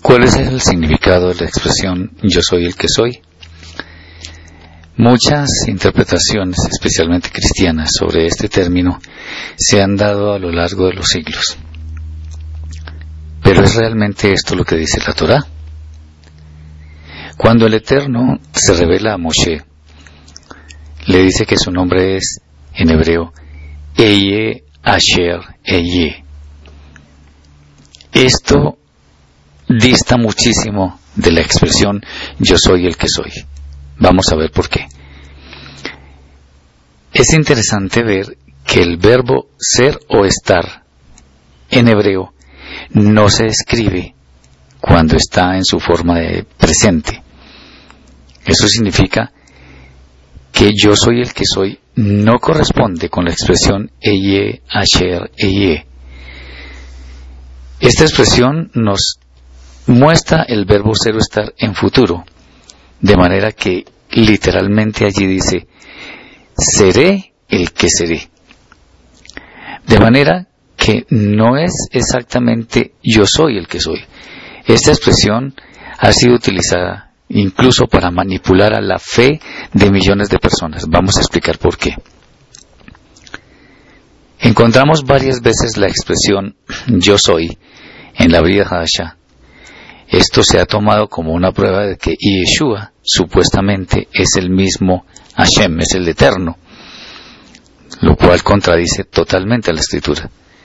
¿Cuál es el significado de la expresión yo soy el que soy? Muchas interpretaciones, especialmente cristianas, sobre este término se han dado a lo largo de los siglos. ¿Pero es realmente esto lo que dice la Torá? Cuando el Eterno se revela a Moshe, le dice que su nombre es, en hebreo, Eye Asher Eye. Esto dista muchísimo de la expresión yo soy el que soy. Vamos a ver por qué. Es interesante ver que el verbo ser o estar en hebreo no se escribe cuando está en su forma de presente. Eso significa que yo soy el que soy no corresponde con la expresión Eye Asher Eye. Esta expresión nos muestra el verbo ser o estar en futuro, de manera que literalmente allí dice seré el que seré, de manera que no es exactamente yo soy el que soy. Esta expresión ha sido utilizada incluso para manipular a la fe de millones de personas. Vamos a explicar por qué. Encontramos varias veces la expresión yo soy en la Brit Hadashah. Esto se ha tomado como una prueba de que Yeshua supuestamente es el mismo Hashem, es el Eterno, lo cual contradice totalmente a la Escritura.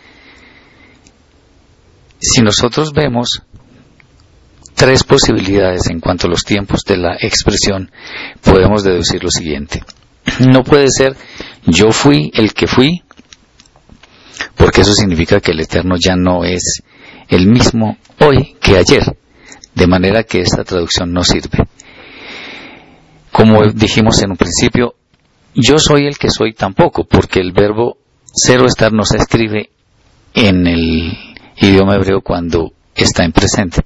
Si nosotros vemos tres posibilidades en cuanto a los tiempos de la expresión, podemos deducir lo siguiente. No puede ser yo fui el que fui, porque eso significa que el Eterno ya no es el mismo hoy que ayer, de manera que esta traducción no sirve. Como dijimos en un principio, yo soy el que soy tampoco, porque el verbo ser o estar no se escribe en el idioma hebreo cuando está en presente.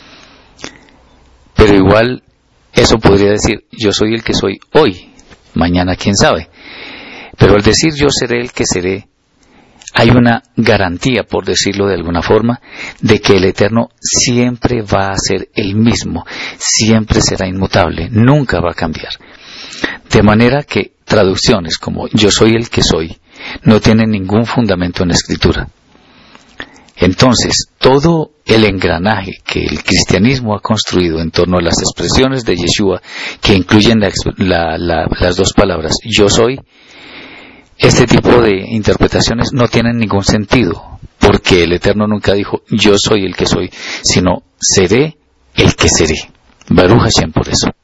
Pero igual eso podría decir yo soy el que soy hoy, mañana quién sabe. Pero al decir yo seré el que seré, hay una garantía, por decirlo de alguna forma, de que el Eterno siempre va a ser el mismo, siempre será inmutable, nunca va a cambiar. De manera que traducciones como yo soy el que soy no tienen ningún fundamento en la Escritura. Entonces, todo el engranaje que el cristianismo ha construido en torno a las expresiones de Yeshua, que incluyen las dos palabras yo soy, este tipo de interpretaciones no tienen ningún sentido, porque el Eterno nunca dijo yo soy el que soy, sino seré el que seré. Baruch Hashem por eso.